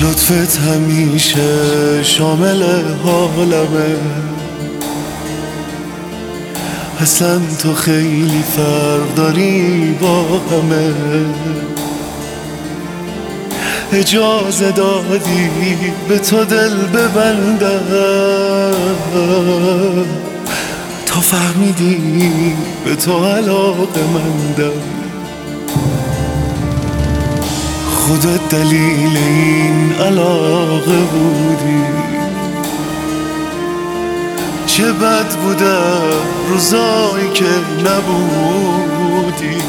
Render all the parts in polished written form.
لطفت همیشه شامل حالمه، اصلا تو خیلی فرق داری با همه. اجازه دادی به تو دل ببندم، تا فهمیدی به تو علاقه مندم. خودت دلیل این علاقه بودی، چه بد بوده روزایی که نبودی.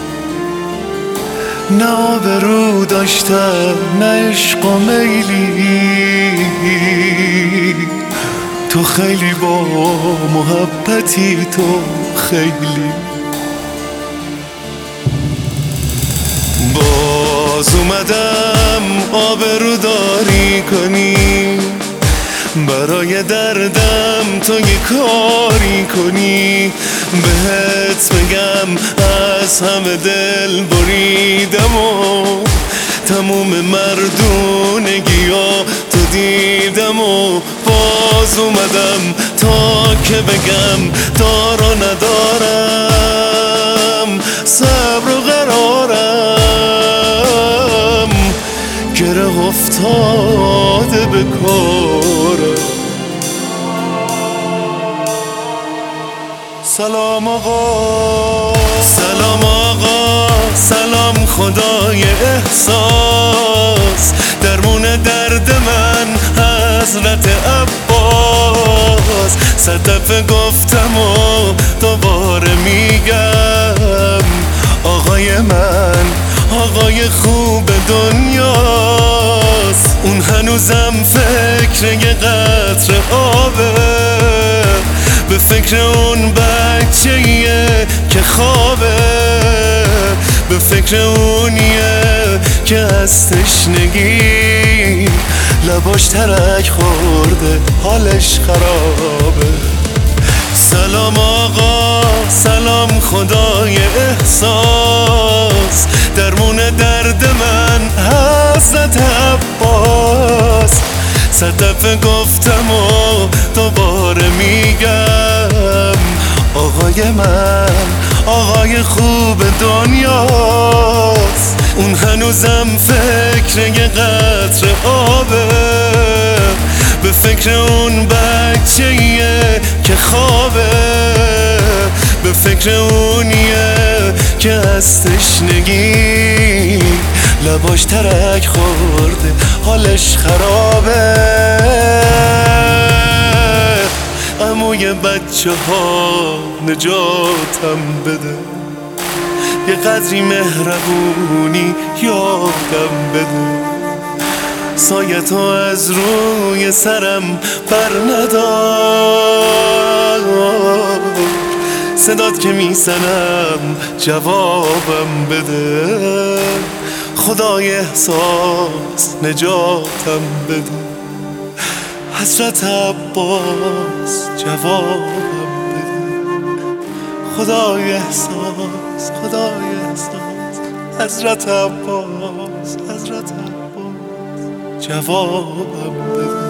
نه آبرو داشتم نه عشق و میلی، تو خیلی با محبتی، تو خیلی. باز اومدم آبرو داری کنی، برای دردم تو یه کاری کنی. بهت بگم از همه دل بریدم و تموم مردونگیا تو دیدم و باز اومدم تا که بگم دارو ندارم، صبر و قرارم گره افتاده به کارم. سلام آقا، سلام آقا، سلام خدای احساس، درمون درد من حضرت عباس. صد دفعه گفتم و دوباره میگم، آقای من آقای خوب دنیاست. اون هنوزم فکر یه قطره آبه، به فکر اون بچه‌ایه که خوابه، به فکر اونیه که از تشنگی لباش ترک خورده حالش خرابه. سلام آقا، سلام خدای احساس، درمون درد من حضرت عباس. صد دفعه گفتم و دوباره میگم، آقای من آقای خوب دنیاست. اون هنوزم فکر یه قطره آبه، به فکر اون بچه‌ایه که خوابه، به فکر اونیه که از تشنگی لباش ترک خورده حالش خرابه. عموی بچه ها نجاتم بده، یه قدری مهربونی یادم بده. سایه تو از روی سرم بر ندار، صدات که میزنم جوابم بده. خدای احساس نجاتم بده، حضرت عباس جوابم بده. خدای احساس، خدای احساس، حضرت عباس، حضرت عباس جوابم بده.